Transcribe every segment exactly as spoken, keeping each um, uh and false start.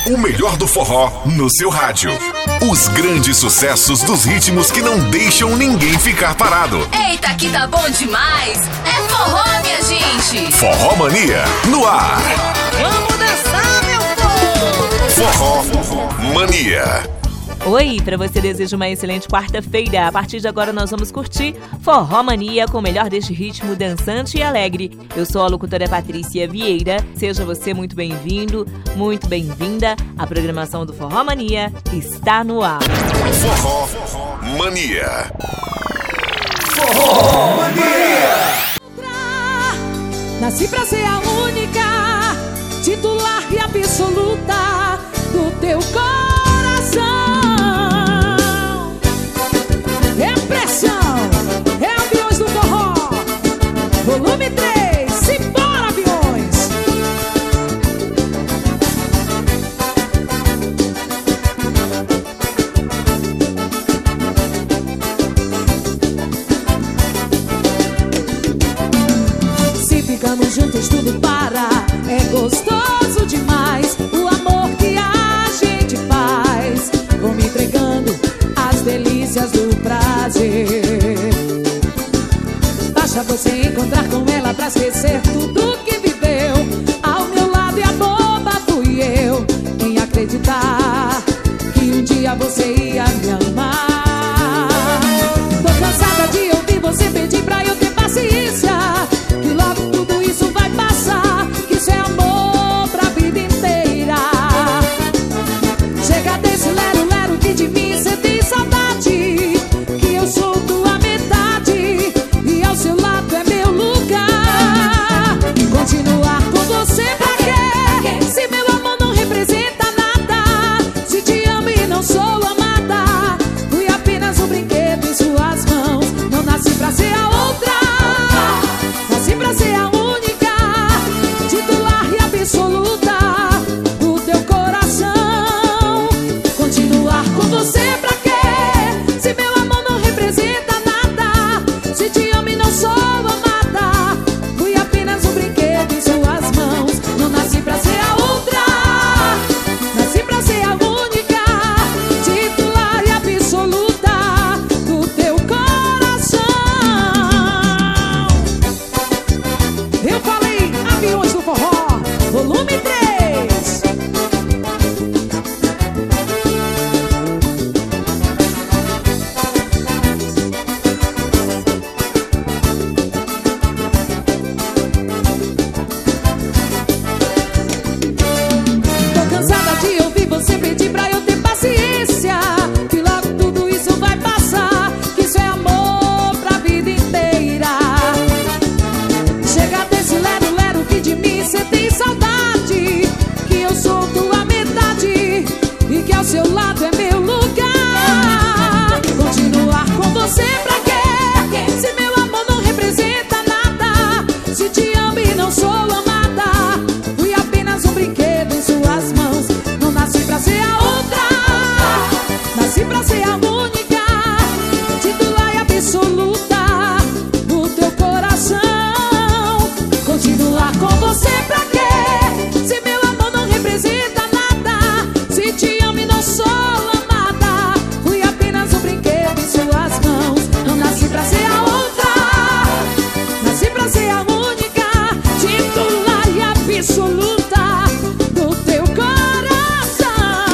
O melhor do forró no seu rádio. Os grandes sucessos dos ritmos que não deixam ninguém ficar parado. Eita, que tá bom demais! É forró, minha gente! Forró Mania no ar. Vamos dançar, meu povo! Forró Mania. Oi, para você desejo uma excelente quarta-feira. A partir de agora nós vamos curtir Forró Mania com o melhor deste ritmo dançante e alegre. Eu sou a locutora Patrícia Vieira. Seja você muito bem-vindo, muito bem-vinda. A programação do Forró Mania está no ar. Forró Mania. Forró Mania. Nasci pra ser a única, titular e absoluta do teu coração. É pressão, é aviões do forró, volume três, simbora aviões. Se ficamos juntos tudo para, é gostoso demais o amor que a gente faz. Vou me entregando às delícias do prazer. Basta você encontrar com ela pra esquecer tudo que viveu. Ao meu lado e a boba fui eu em acreditar que um dia você ia me amar. Tô cansada de ouvir você pedir pra eu ter paciência, que logo tudo isso vai passar, que isso é amor pra vida inteira. Chega desse lero-lero que de mim cê tem saudade, que eu sou tua metade e ao seu lado é meu lugar. Continuar com você pra quê? Se meu amor não representa nada, se te amo e não sou amada, fui apenas um brinquedo em suas mãos. Não nasci pra ser a outra, nasci pra ser a única, titular e absoluta do teu coração. Continuar com você pra quê? Se meu amor não representa nada, se te amo e não sou amada, fui apenas um brinquedo em suas mãos. Não nasci pra ser a outra, nasci pra ser a única, titular e absoluta do teu coração. Eu falei aviões do forró, volume três. Tô cansada de ouvir você pedir pra eu ter paciência, que logo tudo isso vai passar, que isso é amor pra vida inteira. Chega desse lero-lero que de mim cê tem saudade, que eu sou tua metade e que ao seu lado é meu lugar. Continuar com você pra quê? Se meu amor não representa nada, se te amo e não sou amada, fui apenas um brinquedo em suas mãos. Não nasci pra ser a outra, nasci pra ser a única, titular e absoluta do teu coração. Continuar com você pra quê? Se meu amor não representa nada, se te amo e não sou amada, fui apenas um brinquedo em suas mãos. Não nasci pra ser a outra, nasci pra ser a única, titular e absoluta do teu coração.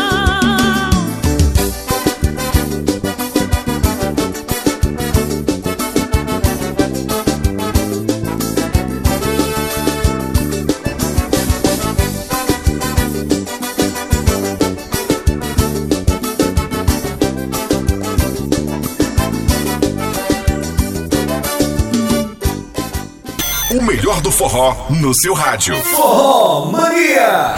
O melhor do forró no seu rádio. Forró Mania.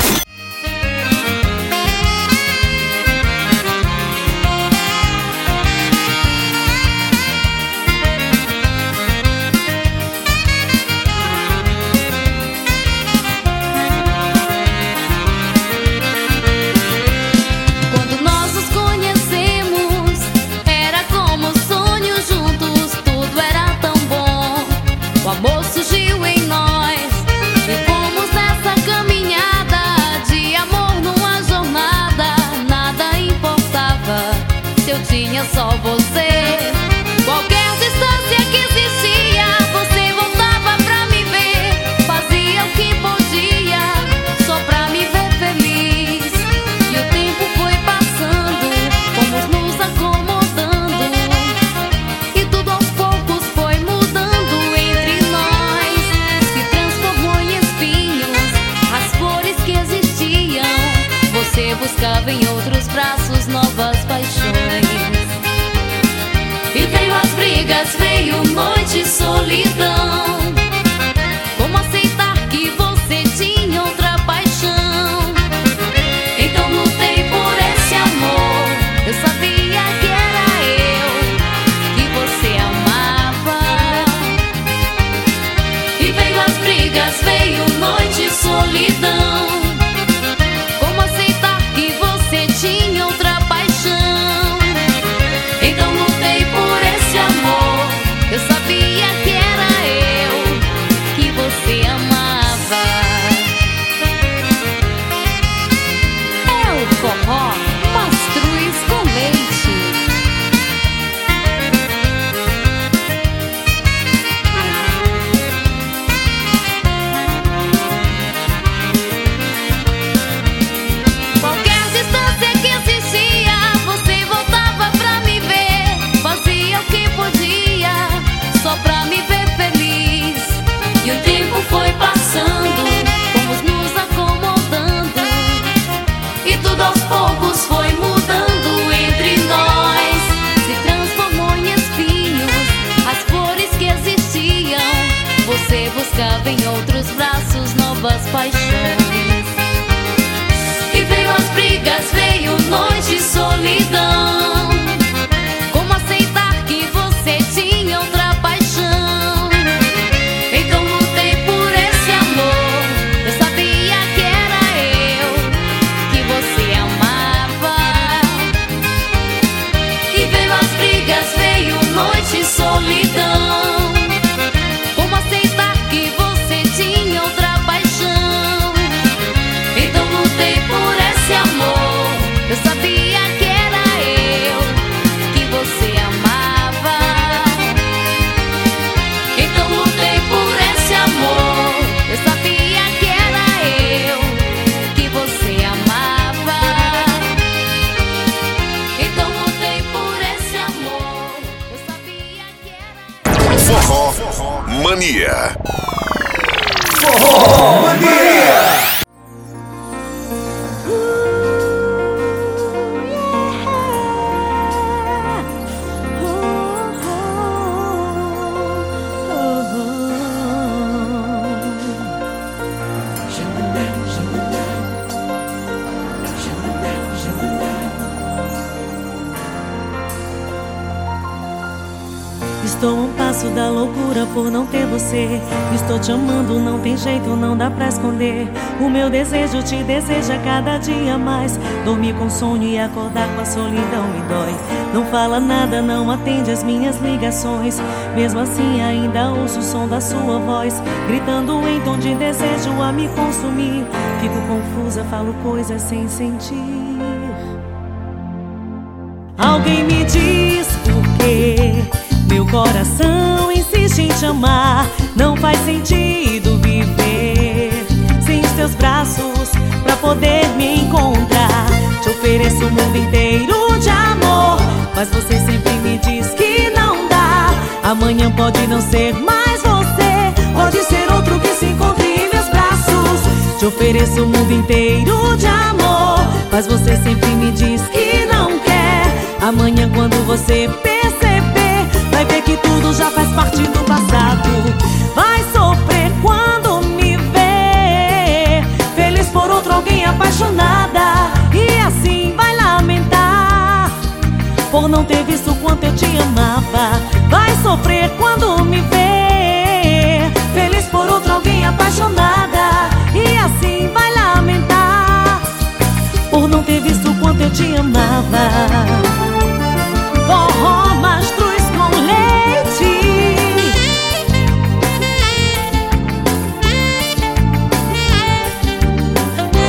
Quando nós nos conhecemos, era como sonhos juntos, tudo era tão bom. O amor surgiu em nós e fomos nessa caminhada só você. Qualquer distância que existia, você voltava pra me ver. Fazia o que podia, só pra me ver feliz. E o tempo foi passando, fomos nos acomodando, e tudo aos poucos foi mudando entre nós. Se transformou em espinhos as flores que existiam. Você buscava em outros braços novas paixões. E veio as brigas, veio noite e solidão. Como aceitar que você tinha outra paixão? Então lutei por esse amor. Eu sabia que era eu que você amava. E veio as brigas, veio noite e solidão. Como aceitar que você tinha outra paixão? Então lutei por esse amor. Eu sabia que era eu que você amava. É o forró Mastruz com leite. Qualquer distância que existia, você voltava pra me ver. Fazia o que podia, só pra me ver feliz. E o tempo foi passando, fomos nos acomodando, e tudo aos poucos foi mudando entre nós. Se transformou em espinhos as flores que existiam. Você buscava em outros braços novas paixões. E veio as brigas, veio noite e solidão. Como aceitar que você tinha outra paixão? Então lutei por esse amor. Eu sabia que era eu que você amava. E veio as brigas, veio noite e solidão. Como aceitar que você tinha outra paixão? Então lutei por esse amor. Eu sabia que era eu que você amava. Então lutei por esse amor. Eu sabia que era eu que você amava. Então lutei por esse amor. Eu sabia que era. Forró Mania. Forró Mania. Estou a um passo da loucura por não ter você. Estou te amando, não tem jeito, não dá pra esconder. O meu desejo te deseja cada dia mais. Dormir com sonho e acordar com a solidão me dói. Não fala nada, não atende as minhas ligações. Mesmo assim ainda ouço o som da sua voz, gritando em tom de desejo a me consumir. Fico confusa, falo coisas sem sentir. Alguém me diz por quê meu coração insiste em te amar. Não faz sentido viver sem os teus braços pra poder me encontrar. Te ofereço o mundo inteiro de amor, mas você sempre me diz que não dá. Amanhã pode não ser mais você, pode ser outro que se encontre em meus braços. Te ofereço o mundo inteiro de amor, mas você sempre me diz que não quer. Amanhã quando você perceber, vai ver que tudo já faz parte do passado. Vai sofrer quando me ver feliz por outro alguém, apaixonada. E assim vai lamentar por não ter visto o quanto eu te amava. Vai sofrer quando me ver feliz por outro alguém, apaixonada. E assim vai lamentar por não ter visto o quanto eu te amava. Forró Mastruz com leite.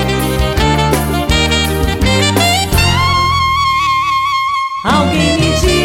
Alguém me diz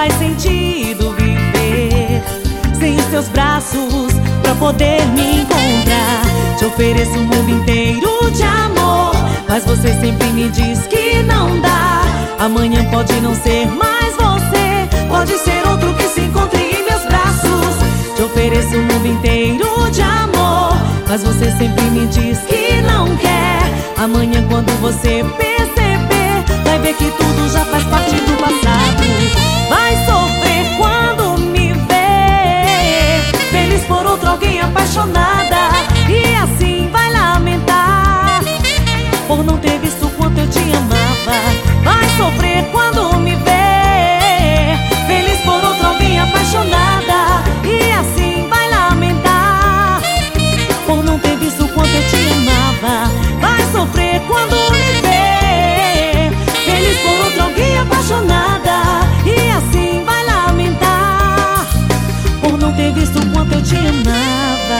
faz sentido viver sem os teus braços pra poder me encontrar. Te ofereço o mundo inteiro de amor, mas você sempre me diz que não dá. Amanhã pode não ser mais você, pode ser outro que se encontre em meus braços. Te ofereço o mundo inteiro de amor, mas você sempre me diz que não quer. Amanhã quando você perceber, vai ver que tudo já faz parte do passado. Vai sofrer quando me ver feliz por outro, alguém apaixonada. E assim vai lamentar por não ter visto o quanto eu te amava. Vai sofrer quando me ver feliz por outro, alguém apaixonada. E assim vai lamentar por não ter visto o quanto eu te amava. Vai sofrer quando me ver feliz por outro, alguém apaixonada. E assim vai lamentar por não ter visto o quanto eu te amava.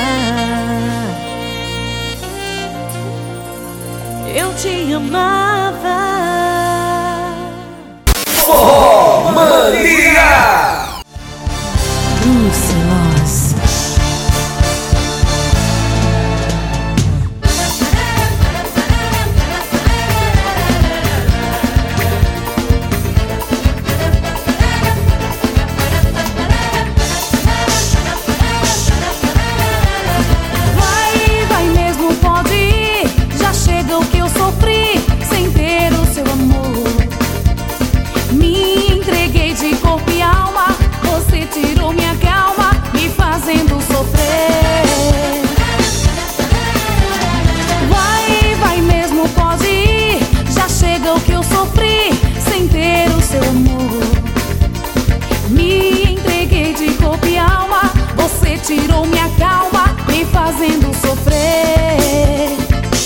Eu te amava. Forró Mania! Brucelos. Vai, vai mesmo, pode ir. Já chega o que eu sofri sem ter o seu amor. Me entreguei de corpo e alma, você tirou minha calma, me fazendo sofrer. Vai, vai mesmo, pode ir. Já chega o que eu sofri sem ter o seu amor. Me entreguei de corpo e alma, você tirou minha calma, me fazendo sofrer.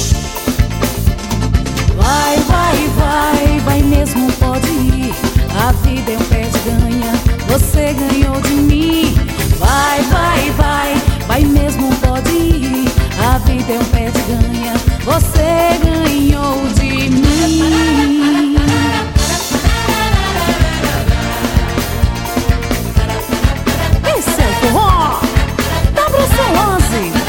Vai, vai, vai, vai mesmo, pode ir. A vida é um perde-ganha, você ganhou de mim. Vai, vai, vai, vai mesmo, pode ir. A vida é um perde-ganha, você ganhou de mim. Esse é o forró da Brucelos.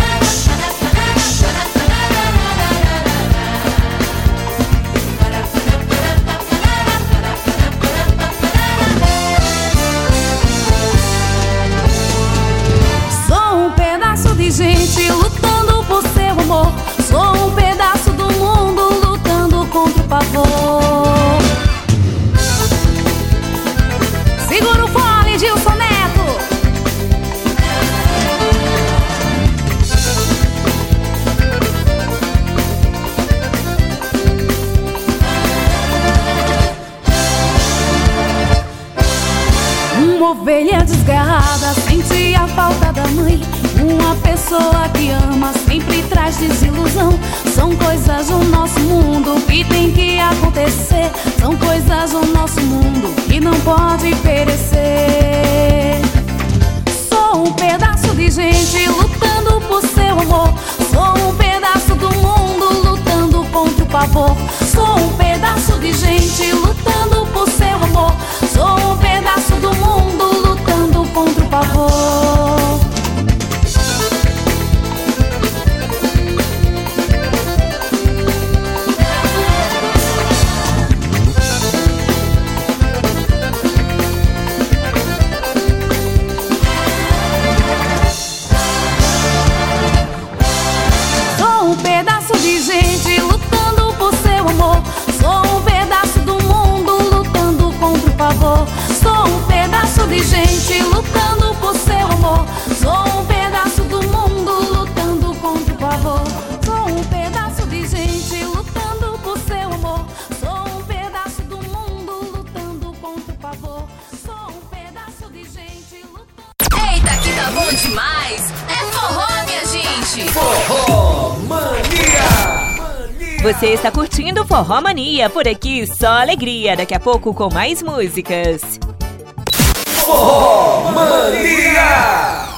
Sou um pedaço de gente lutando por seu amor. Sou um pedaço do mundo lutando contra o pavor. Segura o fone, Gilson Neto. Uma ovelha desgarrada, sente a falta da mãe. Uma pessoa que ama sempre traz desilusão. São coisas do nosso mundo que tem que acontecer. São coisas do nosso mundo que não pode perecer. Sou um pedaço de gente lutando por seu amor. Sou um pedaço do mundo lutando contra o pavor. Sou um pedaço de gente lutando por seu amor. Sou um pedaço do mundo lutando contra o pavor. Sou um pedaço de gente lutando por seu amor. Sou um pedaço do mundo lutando contra o pavor. Sou um pedaço de gente lutando por seu amor. Sou um pedaço do mundo lutando contra o pavor. Sou um pedaço de gente lutando por seu amor. Sou um pedaço do mundo lutando contra o pavor. Sou um pedaço de gente lutando. Eita, que tá bom demais! É forró, minha gente! Forró Mania! Você está curtindo Forró Mania, por aqui só alegria. Daqui a pouco com mais músicas. Forró Mania!